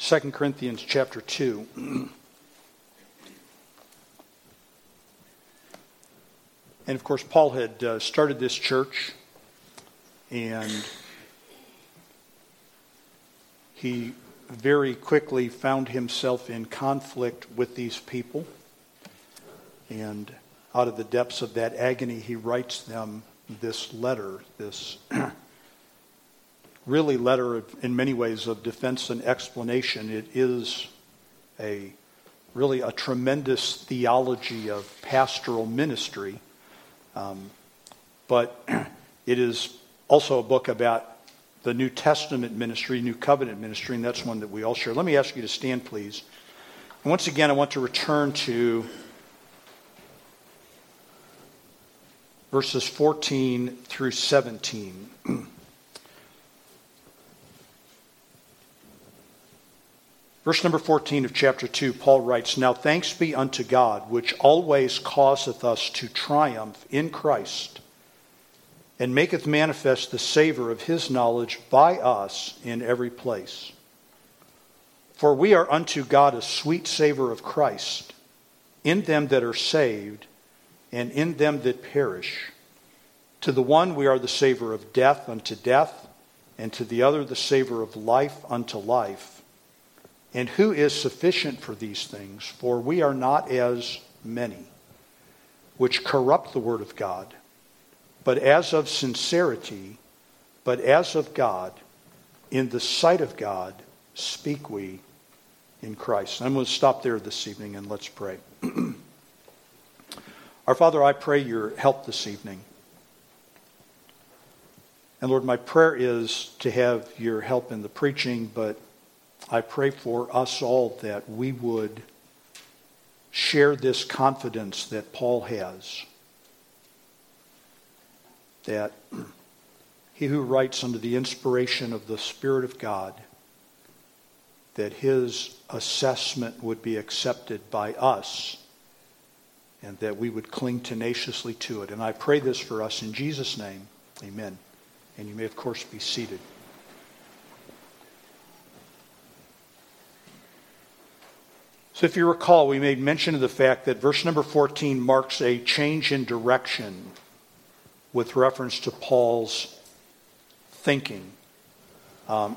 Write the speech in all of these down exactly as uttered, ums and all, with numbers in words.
Second Corinthians chapter two. And of course, Paul had uh, started this church, and he very quickly found himself in conflict with these people. And out of the depths of that agony, he writes them this letter, this really letter of, in many ways of defense and explanation. It is a really a tremendous theology of pastoral ministry. Um, but it is also a book about the New Testament ministry, New Covenant ministry, and that's one that we all share. Let me ask you to stand, please. And once again, I want to return to verses fourteen through seventeen. Verse number fourteen of chapter two, Paul writes, "Now thanks be unto God, which always causeth us to triumph in Christ, and maketh manifest the savour of his knowledge by us in every place. For we are unto God a sweet savour of Christ, in them that are saved, and in them that perish. To the one we are the savour of death unto death, and to the other the savour of life unto life. And who is sufficient for these things? For we are not as many, which corrupt the word of God, but as of sincerity, but as of God, in the sight of God, speak we in Christ." I'm going to stop there this evening and let's pray. Our Father, I pray your help this evening. And Lord, my prayer is to have your help in the preaching, but I pray for us all that we would share this confidence that Paul has, that he who writes under the inspiration of the Spirit of God, that his assessment would be accepted by us, and that we would cling tenaciously to it. And I pray this for us in Jesus' name. Amen. And you may, of course, be seated. So if you recall, we made mention of the fact that verse number fourteen marks a change in direction with reference to Paul's thinking. Um,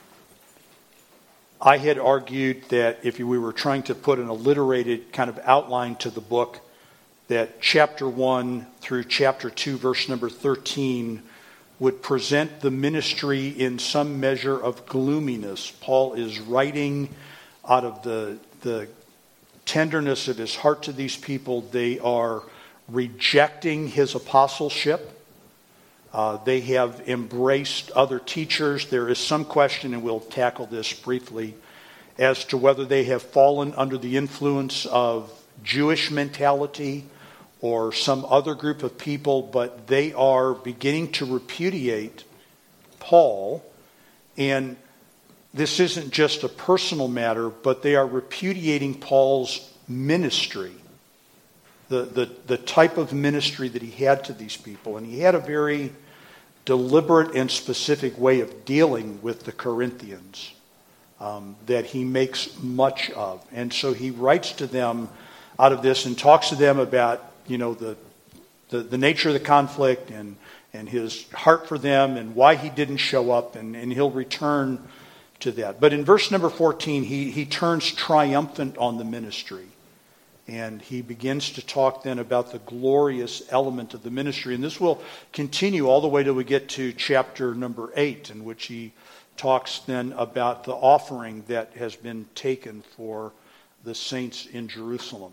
I had argued that if we were trying to put an alliterated kind of outline to the book, that chapter one through chapter two, verse number thirteen, would present the ministry in some measure of gloominess. Paul is writing out of the the tenderness of his heart to these people. They are rejecting his apostleship. Uh, they have embraced other teachers. There is some question, and we'll tackle this briefly, as to whether they have fallen under the influence of Jewish mentality or some other group of people, but they are beginning to repudiate Paul. And this isn't just a personal matter, but they are repudiating Paul's ministry, the, the, the type of ministry that he had to these people. And he had a very deliberate and specific way of dealing with the Corinthians um, that he makes much of. And so he writes to them out of this and talks to them about, you know, the the, the nature of the conflict and, and his heart for them and why he didn't show up, and, and he'll return to that. But in verse number fourteen, he, he turns triumphant on the ministry. And he begins to talk then about the glorious element of the ministry. And this will continue all the way till we get to chapter number eight, in which he talks then about the offering that has been taken for the saints in Jerusalem.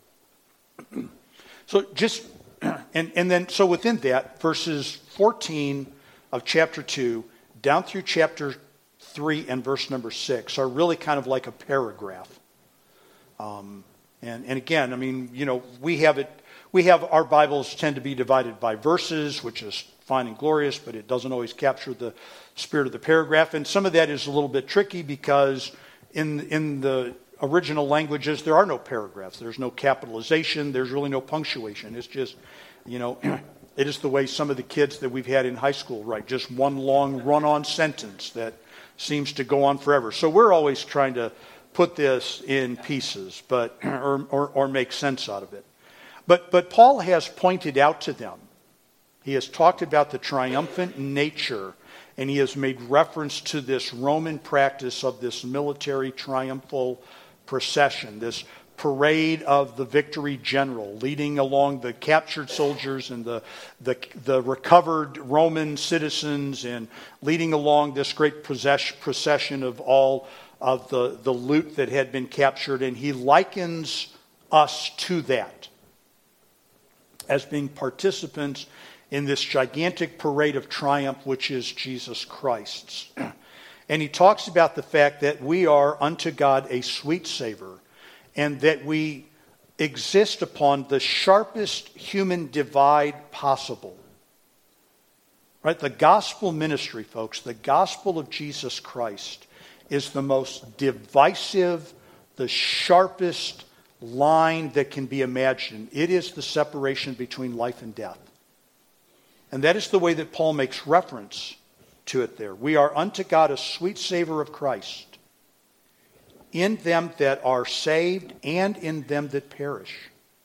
So just, and, and then, so within that, verses fourteen of chapter two down through chapter three and verse number six are really kind of like a paragraph. Um, and, and again, I mean, you know, we have it, we have, our Bibles tend to be divided by verses, which is fine and glorious, but it doesn't always capture the spirit of the paragraph. And some of that is a little bit tricky because in, in the original languages, there are no paragraphs. There's no capitalization. There's really no punctuation. It's just, you know, it is the way some of the kids that we've had in high school write, just one long run-on sentence that seems to go on forever. So we're always trying to put this in pieces, but or, or, or make sense out of it. But, but Paul has pointed out to them, he has talked about the triumphant nature, and he has made reference to this Roman practice of this military triumphal procession, this parade of the victory general leading along the captured soldiers and the, the, the recovered Roman citizens, and leading along this great procession of all of the, the loot that had been captured. And he likens us to that as being participants in this gigantic parade of triumph, which is Jesus Christ's. And he talks about the fact that we are unto God a sweet savor, and that we exist upon the sharpest human divide possible. Right? The gospel ministry, folks, the gospel of Jesus Christ is the most divisive, the sharpest line that can be imagined. It is the separation between life and death. And that is the way that Paul makes reference to it there. We are unto God a sweet savor of Christ, in them that are saved and in them that perish.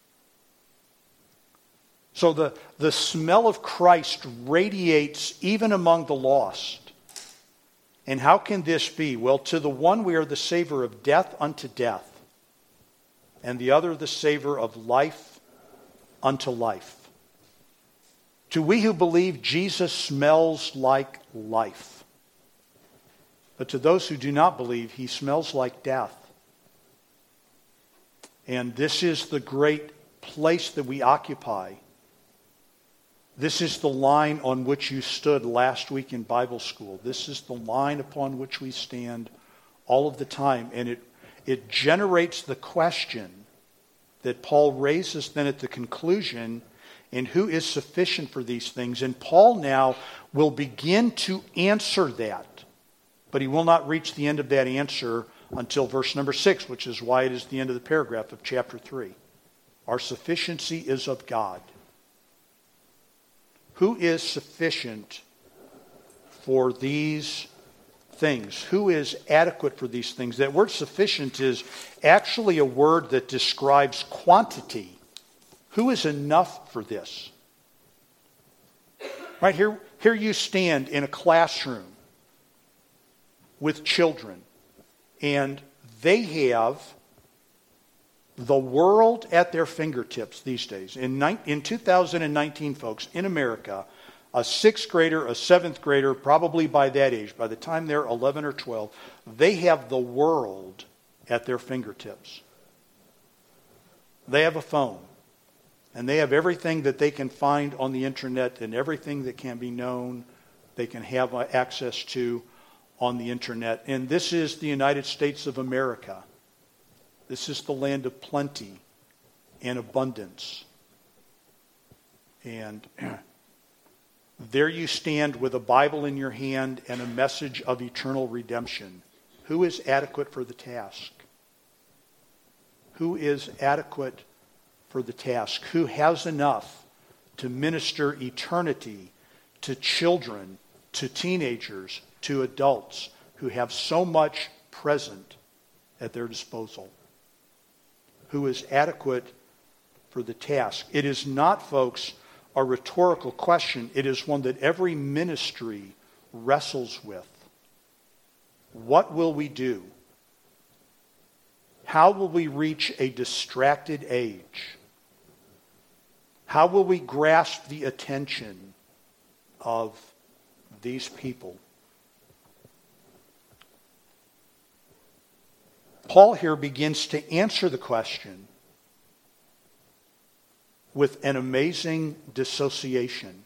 So the, the smell of Christ radiates even among the lost. And how can this be? Well, to the one we are the savor of death unto death, and the other the savor of life unto life. To we who believe, Jesus smells like life. But to those who do not believe, he smells like death. And this is the great place that we occupy. This is the line on which you stood last week in Bible school. This is the line upon which we stand all of the time. And it, it generates the question that Paul raises then at the conclusion, and who is sufficient for these things? And Paul now will begin to answer that. But he will not reach the end of that answer until verse number six, which is why it is the end of the paragraph of chapter three. Our sufficiency is of God. Who is sufficient for these things? Who is adequate for these things? That word sufficient is actually a word that describes quantity. Who is enough for this? Right here, here you stand in a classroom with children, and they have the world at their fingertips these days. In, ni- in two thousand nineteen, folks, in America, a sixth grader, a seventh grader, probably by that age, by the time they're eleven or twelve, they have the world at their fingertips. They have a phone. And they have everything that they can find on the internet, and everything that can be known they can have access to on the internet. And this is the United States of America. This is the land of plenty and abundance. And there you stand with a Bible in your hand and a message of eternal redemption. Who is adequate for the task? Who is adequate for the task? Who has enough to minister eternity to children, to teenagers, to adults who have so much present at their disposal? Who is adequate for the task? It is not, folks, a rhetorical question. It is one that every ministry wrestles with. What will we do? How will we reach a distracted age? How will we grasp the attention of these people? Paul here begins to answer the question with an amazing dissociation.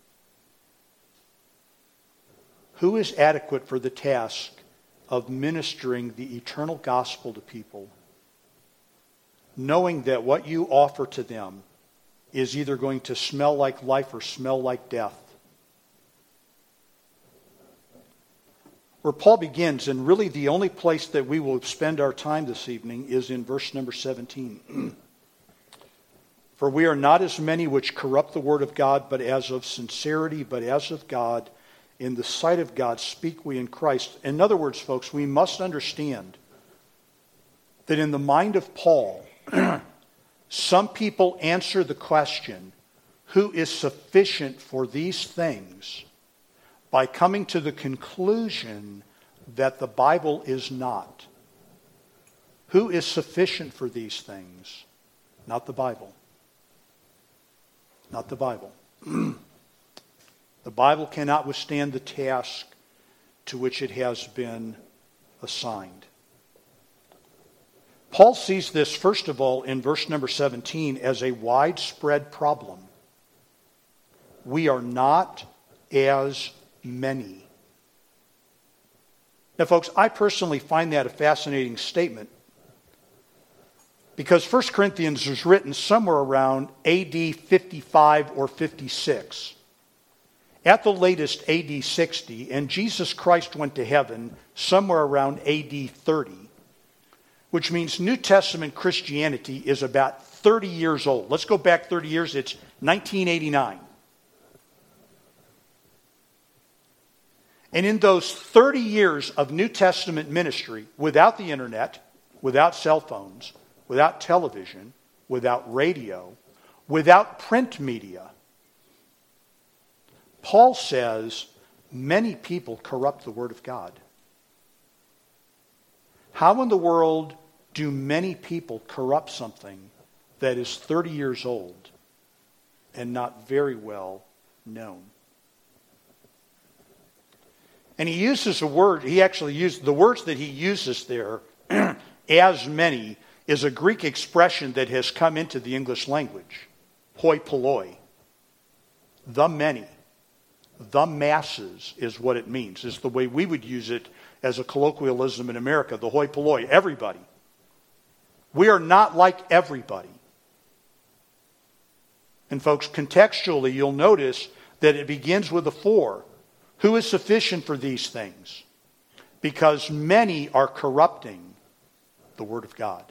Who is adequate for the task of ministering the eternal gospel to people, knowing that what you offer to them is either going to smell like life or smell like death? Where Paul begins, and really the only place that we will spend our time this evening, is in verse number seventeen. For we are not as many which corrupt the word of God, but as of sincerity, but as of God, in the sight of God speak we in Christ. In other words, folks, we must understand that in the mind of Paul, some people answer the question, who is sufficient for these things, by coming to the conclusion that the Bible is not. Who is sufficient for these things? Not the Bible. Not the Bible. The Bible cannot withstand the task to which it has been assigned. Paul sees this, first of all, in verse number seventeen as a widespread problem. We are not as many. Now, folks, I personally find that a fascinating statement because First Corinthians was written somewhere around A D fifty-five or fifty-six. At the latest, A D sixty, and Jesus Christ went to heaven somewhere around A D thirty, which means New Testament Christianity is about thirty years old. Let's go back thirty years. It's nineteen eighty-nine. And in those thirty years of New Testament ministry, without the internet, without cell phones, without television, without radio, without print media, Paul says many people corrupt the Word of God. How in the world do many people corrupt something that is thirty years old and not very well known? And he uses a word, he actually used, the words that he uses there, as many, is a Greek expression that has come into the English language. Hoi polloi. The many. The masses is what it means. It's the way we would use it as a colloquialism in America, the hoi polloi, everybody. We are not like everybody. And folks, contextually, you'll notice that it begins with a for. Who is sufficient for these things? Because many are corrupting the Word of God.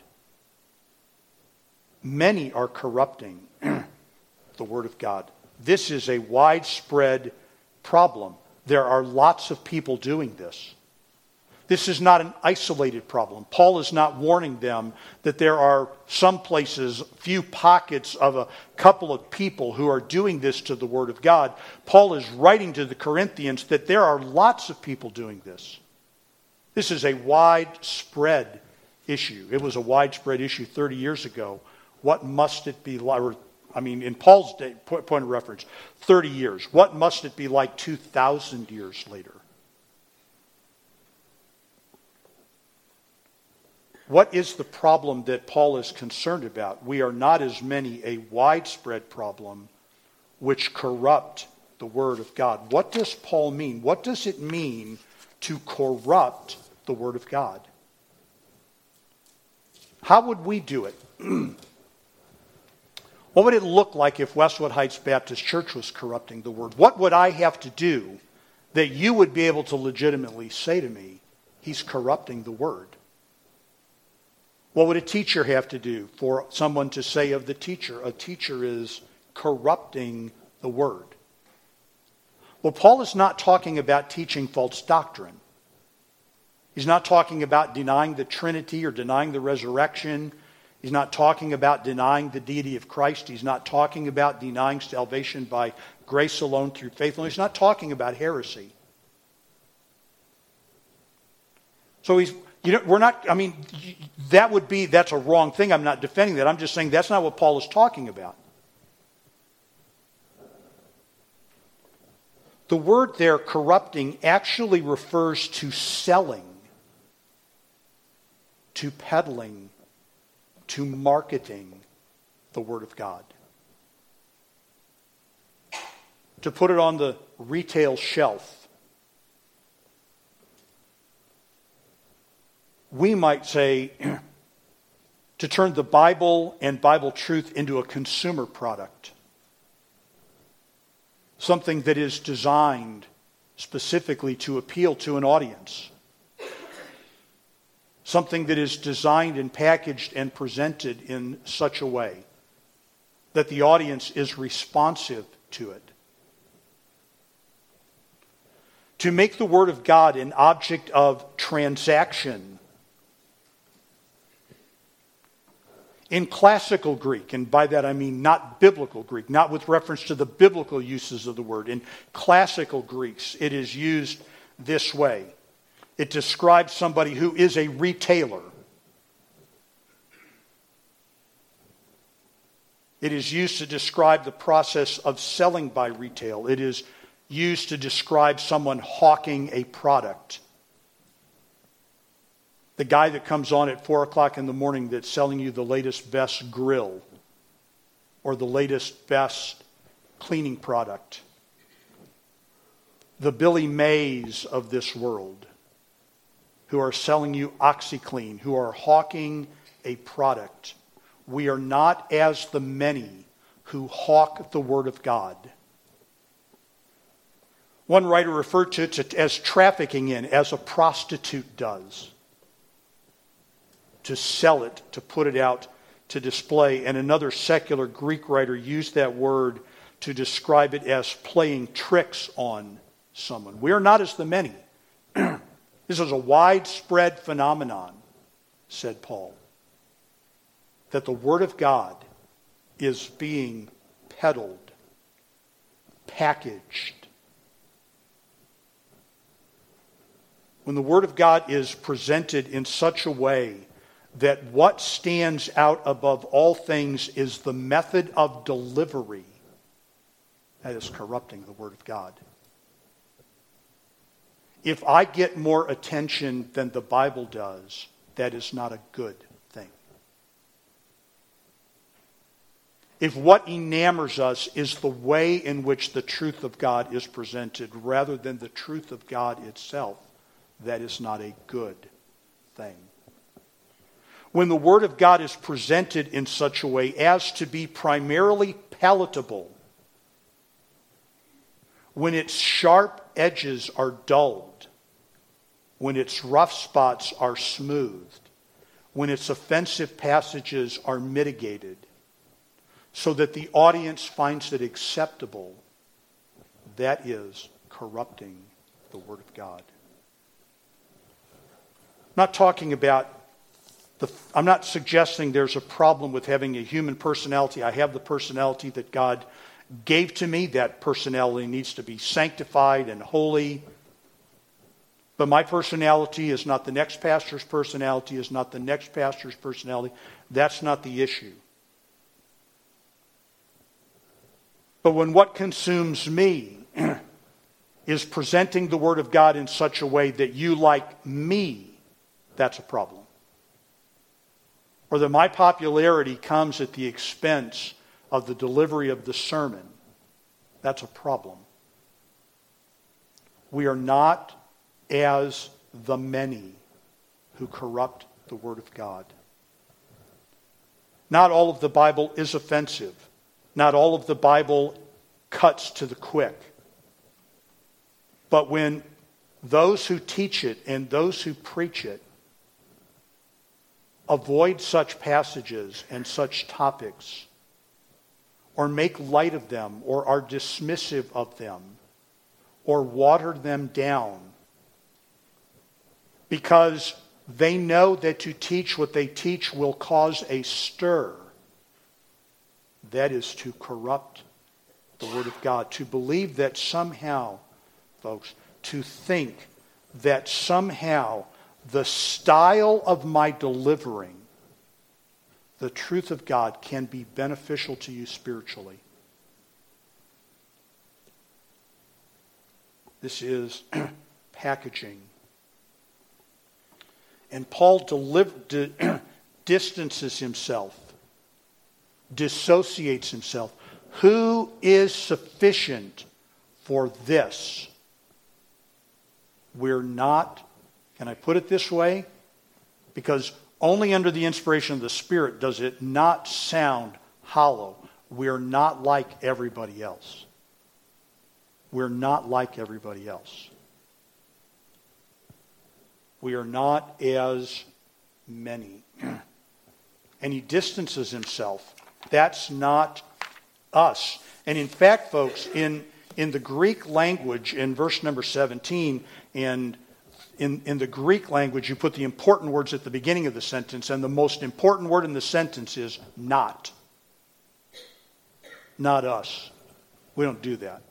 Many are corrupting the Word of God. This is a widespread problem. There are lots of people doing this. This is not an isolated problem. Paul is not warning them that there are some places, few pockets of a couple of people who are doing this to the Word of God. Paul is writing to the Corinthians that there are lots of people doing this. This is a widespread issue. It was a widespread issue thirty years ago. What must it be like? I mean, in Paul's day, point of reference, thirty years. What must it be like two thousand years later? What is the problem that Paul is concerned about? We are not as many, a widespread problem which corrupt the Word of God. What does Paul mean? What does it mean to corrupt the Word of God? How would we do it? What would it look like if Westwood Heights Baptist Church was corrupting the Word? What would I have to do that you would be able to legitimately say to me, he's corrupting the Word? What would a teacher have to do for someone to say of the teacher, a teacher is corrupting the Word? Well, Paul is not talking about teaching false doctrine. He's not talking about denying the Trinity or denying the resurrection. He's not talking about denying the deity of Christ. He's not talking about denying salvation by grace alone through faith alone. He's not talking about heresy. So he's, you know, we're not, I mean, that would be, that's a wrong thing. I'm not defending that. I'm just saying that's not what Paul is talking about. The word there, corrupting, actually refers to selling, to peddling, to marketing the Word of God. To put it on the retail shelf. We might say to turn the Bible and Bible truth into a consumer product. Something that is designed specifically to appeal to an audience. Something that is designed and packaged and presented in such a way that the audience is responsive to it. To make the Word of God an object of transaction. In classical Greek, and by that I mean not biblical Greek, not with reference to the biblical uses of the word. In classical Greeks, it is used this way. It describes somebody who is a retailer. It is used to describe the process of selling by retail. It is used to describe someone hawking a product. The guy that comes on at four o'clock in the morning that's selling you the latest, best grill or the latest, best cleaning product. The Billy Mays of this world who are selling you OxyClean, who are hawking a product. We are not as the many who hawk the Word of God. One writer referred to it as trafficking in, as a prostitute does. To sell it, to put it out to display. And another secular Greek writer used that word to describe it as playing tricks on someone. We are not as the many. This is a widespread phenomenon, said Paul, that the Word of God is being peddled, packaged. When the Word of God is presented in such a way that what stands out above all things is the method of delivery, that is corrupting the Word of God. If I get more attention than the Bible does, that is not a good thing. If what enamors us is the way in which the truth of God is presented rather than the truth of God itself, that is not a good thing. When the Word of God is presented in such a way as to be primarily palatable, when its sharp edges are dulled, when its rough spots are smoothed, when its offensive passages are mitigated, so that the audience finds it acceptable, that is corrupting the Word of God. I'm not talking about The, I'm not suggesting there's a problem with having a human personality. I have the personality that God gave to me. That personality needs to be sanctified and holy. But my personality is not the next pastor's personality, is not the next pastor's personality. That's not the issue. But when what consumes me is presenting the Word of God in such a way that you like me, that's a problem. Or that my popularity comes at the expense of the delivery of the sermon, that's a problem. We are not as the many who corrupt the Word of God. Not all of the Bible is offensive. Not all of the Bible cuts to the quick. But when those who teach it and those who preach it avoid such passages and such topics, or make light of them, or are dismissive of them, or water them down, because they know that to teach what they teach will cause a stir, that is to corrupt the Word of God. To believe that somehow, folks, to think that somehow the style of my delivering the truth of God can be beneficial to you spiritually. This is packaging. And Paul deliver, di, distances himself, dissociates himself. Who is sufficient for this? We're not. Can I put it this way? Because only under the inspiration of the Spirit does it not sound hollow. We're not like everybody else. We're not like everybody else. We are not as many. And he distances himself. That's not us. And in fact, folks, in, In the Greek language, in verse number seventeen, and in, in the Greek language, you put the important words at the beginning of the sentence, and the most important word in the sentence is not. Not us. We don't do that.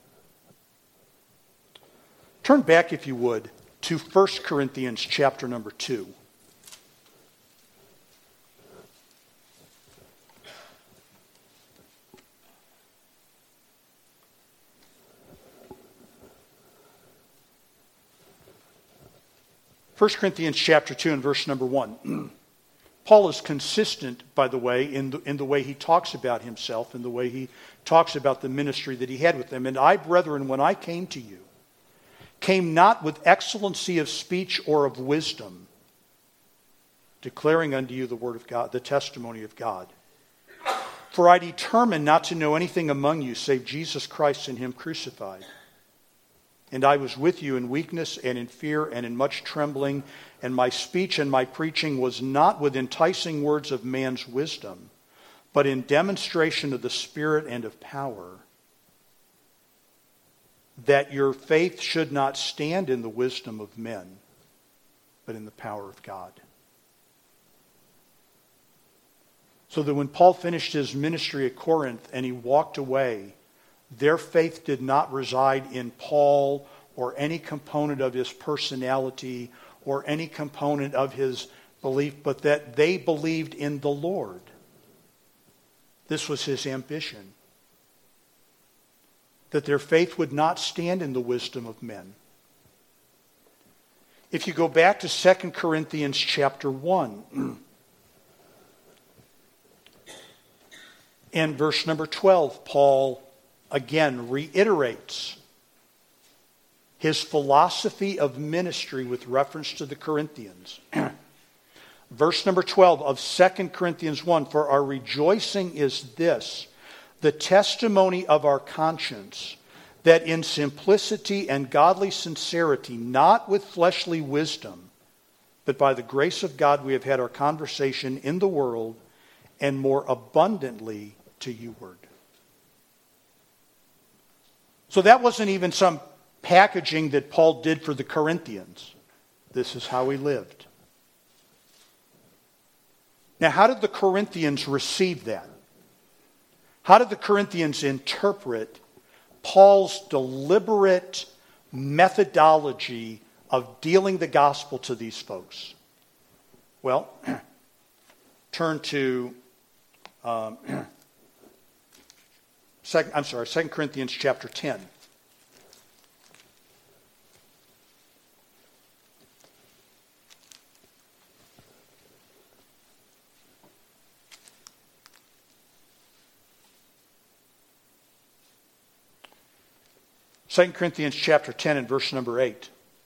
Turn back, if you would, to First Corinthians chapter number two. First Corinthians chapter two and verse number one. Paul is consistent, by the way, in the, in the way he talks about himself, in the way he talks about the ministry that he had with them. And I, brethren, when I came to you, came not with excellency of speech or of wisdom, declaring unto you the word of God, the testimony of God. For I determined not to know anything among you save Jesus Christ and him crucified. And I was with you in weakness and in fear and in much trembling, and my speech and my preaching was not with enticing words of man's wisdom, but in demonstration of the Spirit and of power, that your faith should not stand in the wisdom of men, but in the power of God. So that when Paul finished his ministry at Corinth and he walked away, their faith did not reside in Paul or any component of his personality or any component of his belief, but that they believed in the Lord. This was his ambition. That their faith would not stand in the wisdom of men. If you go back to Second Corinthians chapter one, and verse number twelve, Paul again reiterates his philosophy of ministry with reference to the Corinthians. Verse number twelve of Second Corinthians one, for our rejoicing is this, the testimony of our conscience, that in simplicity and godly sincerity, not with fleshly wisdom, but by the grace of God we have had our conversation in the world, and more abundantly to youward. So that wasn't even some packaging that Paul did for the Corinthians. This is how he lived. Now, how did the Corinthians receive that? How did the Corinthians interpret Paul's deliberate methodology of dealing the gospel to these folks? Well, turn to, um, second, I'm sorry, Second Corinthians chapter ten. Second Corinthians chapter ten and verse number eight.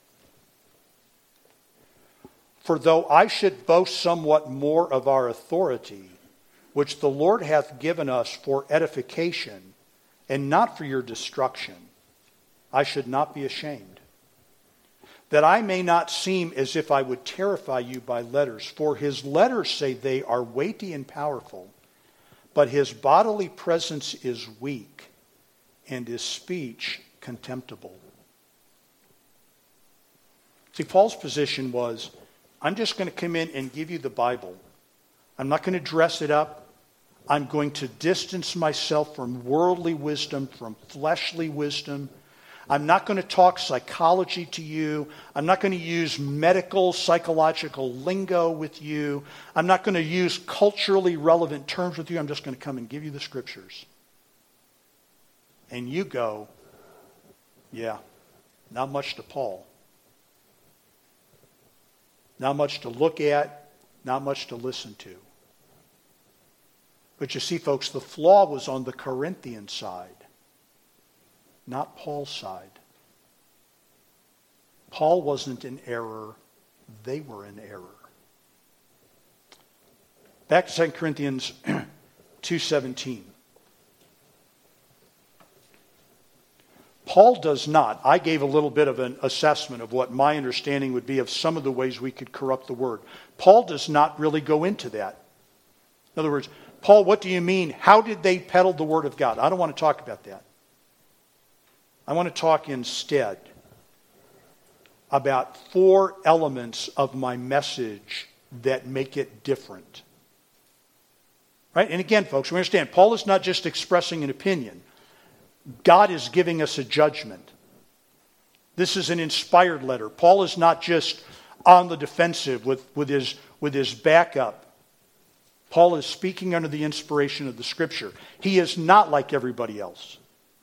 For though I should boast somewhat more of our authority, which the Lord hath given us for edification, and not for your destruction, I should not be ashamed, that I may not seem as if I would terrify you by letters. For his letters, say they, are weighty and powerful, but his bodily presence is weak, and his speech contemptible. See, Paul's position was, I'm just going to come in and give you the Bible. I'm not going to dress it up. I'm going to distance myself from worldly wisdom, from fleshly wisdom. I'm not going to talk psychology to you. I'm not going to use medical, psychological lingo with you. I'm not going to use culturally relevant terms with you. I'm just going to come and give you the scriptures. And you go, yeah, not much to Paul. Not much to look at, not much to listen to. But you see, folks, the flaw was on the Corinthian side, not Paul's side. Paul wasn't in error, they were in error. Back to Second Corinthians two seventeen. Paul does not. I gave a little bit of an assessment of what my understanding would be of some of the ways we could corrupt the word. Paul does not really go into that. In other words, Paul, what do you mean? How did they peddle the word of God? I don't want to talk about that. I want to talk instead about four elements of my message that make it different. Right? And again, folks, we understand, Paul is not just expressing an opinion. God is giving us a judgment. This is an inspired letter. Paul is not just on the defensive with, with, his, with his back up. Paul is speaking under the inspiration of the Scripture. He is not like everybody else.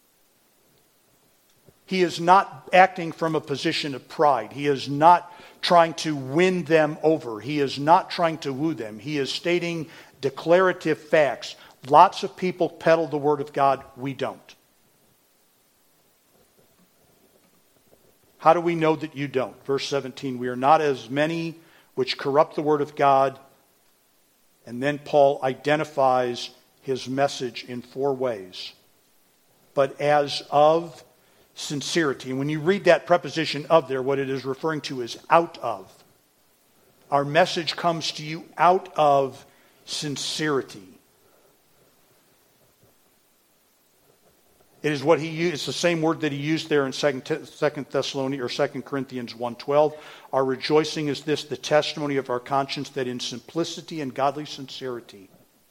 He is not acting from a position of pride. He is not trying to win them over. He is not trying to woo them. He is stating declarative facts. Lots of people peddle the Word of God. We don't. How do we know that you don't? Verse seventeen, we are not as many which corrupt the Word of God. And then Paul identifies his message in four ways. But as of sincerity. And when you read that preposition of there, what it is referring to is out of. Our message comes to you out of sincerity. It is what he used, it's the same word that he used there in Second Thessalonians or Second Corinthians one twelve. Our rejoicing is this, the testimony of our conscience, that in simplicity and godly sincerity.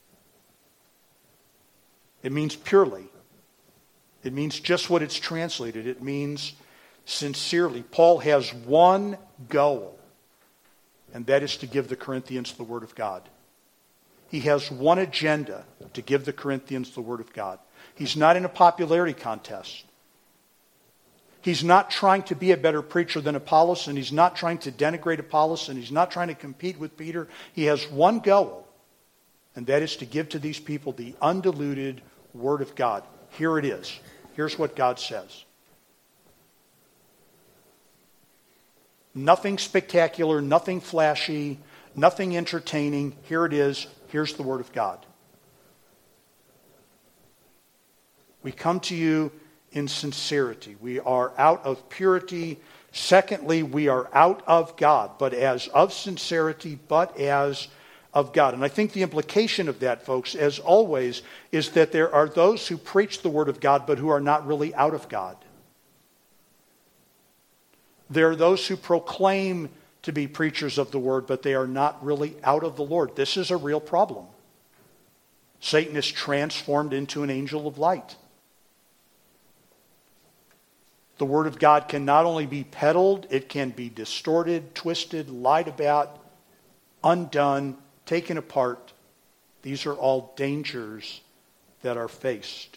It means purely. It means just what it's translated. It means sincerely. Paul has one goal, and that is to give the Corinthians the Word of God. He has one agenda, to give the Corinthians the Word of God. He's not in a popularity contest. He's not trying to be a better preacher than Apollos, and he's not trying to denigrate Apollos, and he's not trying to compete with Peter. He has one goal, and that is to give to these people the undiluted Word of God. Here it is. Here's what God says. Nothing spectacular, nothing flashy, nothing entertaining. Here it is. Here's the Word of God. We come to you in sincerity. We are out of purity. Secondly, we are out of God, but as of sincerity, but as of God. And I think the implication of that, folks, as always, is that there are those who preach the Word of God, but who are not really out of God. There are those who proclaim to be preachers of the Word, but they are not really out of the Lord. This is a real problem. Satan is transformed into an angel of light. The Word of God can not only be peddled, it can be distorted, twisted, lied about, undone, taken apart. These are all dangers that are faced.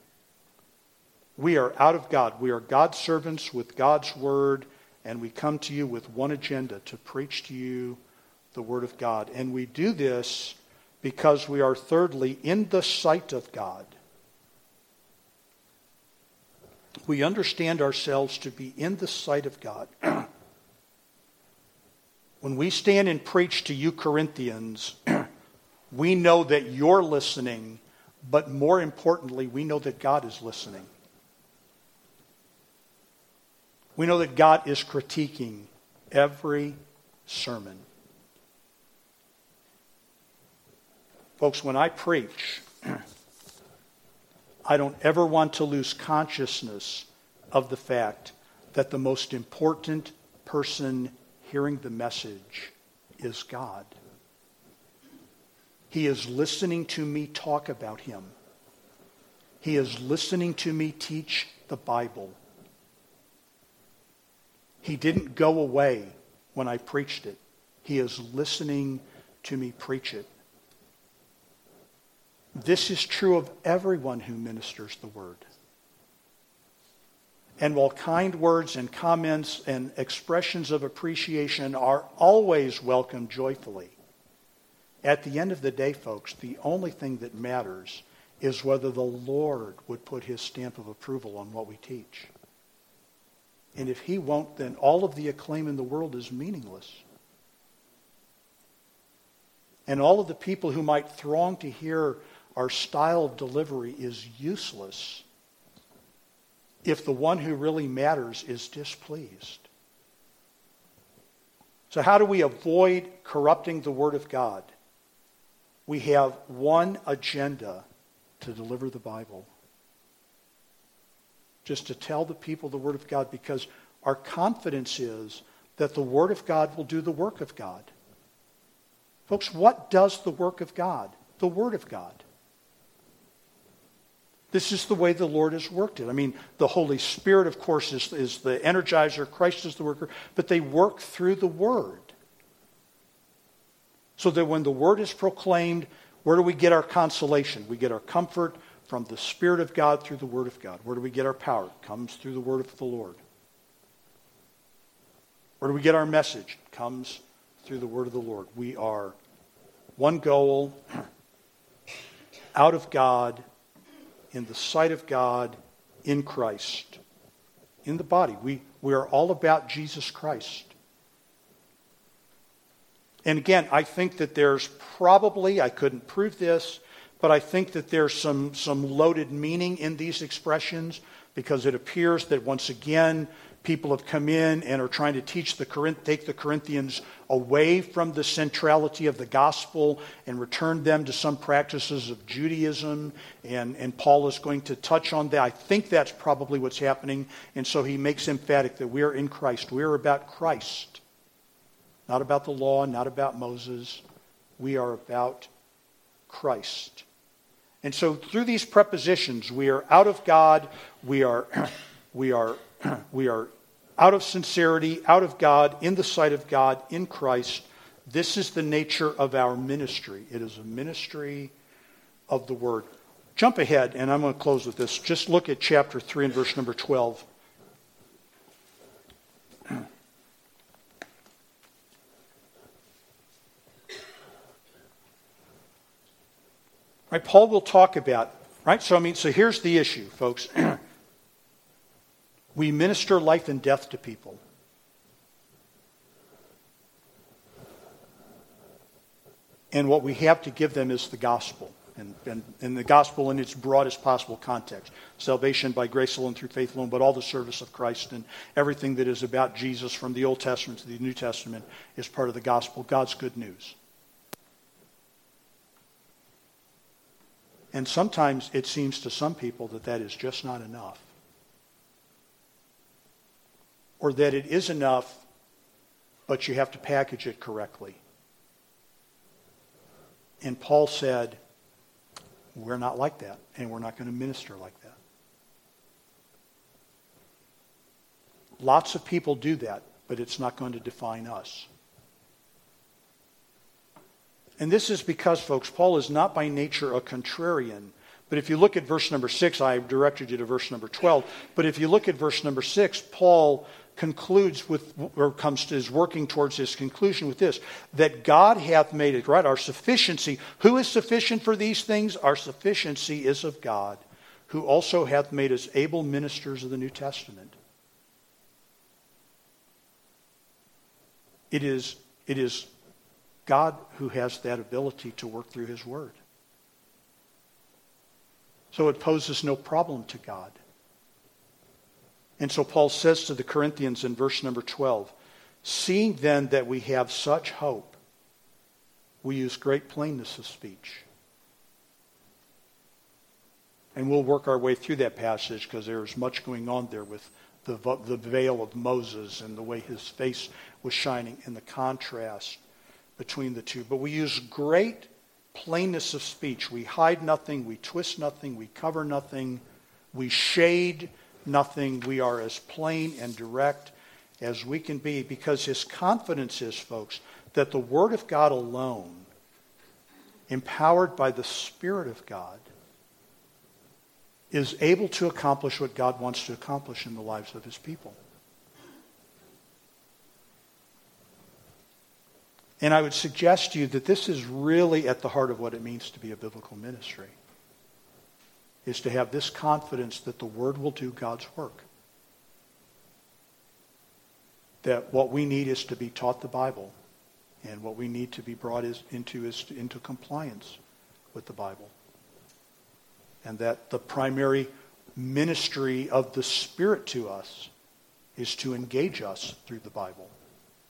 We are out of God. We are God's servants with God's Word, and we come to you with one agenda, to preach to you the Word of God. And we do this because we are, thirdly, in the sight of God. We understand ourselves to be in the sight of God. When we stand and preach to you Corinthians, we know that you're listening, but more importantly, we know that God is listening. We know that God is critiquing every sermon. Folks, when I preach, I don't ever want to lose consciousness of the fact that the most important person hearing the message is God. He is listening to me talk about Him. He is listening to me teach the Bible. He didn't go away when I preached it. He is listening to me preach it. This is true of everyone who ministers the Word. And while kind words and comments and expressions of appreciation are always welcomed joyfully, at the end of the day, folks, the only thing that matters is whether the Lord would put His stamp of approval on what we teach. And if He won't, then all of the acclaim in the world is meaningless. And all of the people who might throng to hear our style of delivery is useless if the one who really matters is displeased. So how do we avoid corrupting the Word of God? We have one agenda: to deliver the Bible. just to tell the people the Word of God, because our confidence is that the Word of God will do the work of God. Folks, what does the work of God? The Word of God. This is the way the Lord has worked it. I mean, the Holy Spirit, of course, is, is the energizer. Christ is the worker. But they work through the Word. So that when the Word is proclaimed, where do we get our consolation? We get our comfort from the Spirit of God through the Word of God. Where do we get our power? It comes through the Word of the Lord. Where do we get our message? It comes through the Word of the Lord. We are one goal, out of God, in the sight of God, in Christ. In the body. We, we are all about Jesus Christ. And again, I think that there's probably, I couldn't prove this, but I think that there's some, some loaded meaning in these expressions, because it appears that once again, people have come in and are trying to teach the Corinth, take the Corinthians away from the centrality of the gospel and return them to some practices of Judaism. And, and Paul is going to touch on that. I think that's probably what's happening. And so he makes emphatic that we are in Christ. We are about Christ. Not about the law, not about Moses. We are about Christ. And so through these prepositions, we are out of God, we are, we are, we are out of sincerity, out of God, in the sight of God, in Christ. This is the nature of our ministry. It is a ministry of the Word. Jump ahead, and I'm going to close with this. Just look at chapter three and verse number twelve. Right, Paul will talk about, right? So I mean, so here's the issue, folks. We minister life and death to people. And what we have to give them is the gospel. And, and, and the gospel in its broadest possible context. Salvation by grace alone, through faith alone, but all the service of Christ and everything that is about Jesus from the Old Testament to the New Testament is part of the gospel, God's good news. And sometimes it seems to some people that that is just not enough. Or that it is enough, but you have to package it correctly. And Paul said, we're not like that, and we're not going to minister like that. Lots of people do that, but it's not going to define us. And this is because, folks, Paul is not by nature a contrarian. But if you look at verse number six, I directed you to verse number twelve. But if you look at verse number six, Paul concludes with, or comes to, is working towards his conclusion with this, that God hath made it, right? Our sufficiency. Who is sufficient for these things? Our sufficiency is of God, who also hath made us able ministers of the New Testament. It is, it is God who has that ability to work through his word. So it poses no problem to God. And so Paul says to the Corinthians in verse number twelve, seeing then that we have such hope, we use great plainness of speech. And we'll work our way through that passage because there's much going on there with the, the veil of Moses and the way his face was shining and the contrast between the two. But we use great plainness of speech. We hide nothing, we twist nothing, we cover nothing, we shade nothing. We are as plain and direct as we can be, because his confidence is, folks, that the Word of God alone, empowered by the Spirit of God, is able to accomplish what God wants to accomplish in the lives of his people. And I would suggest to you that this is really at the heart of what it means to be a biblical ministry, is to have this confidence that the Word will do God's work. That what we need is to be taught the Bible, and what we need to be brought is, into is to, into compliance with the Bible. And that the primary ministry of the Spirit to us is to engage us through the Bible.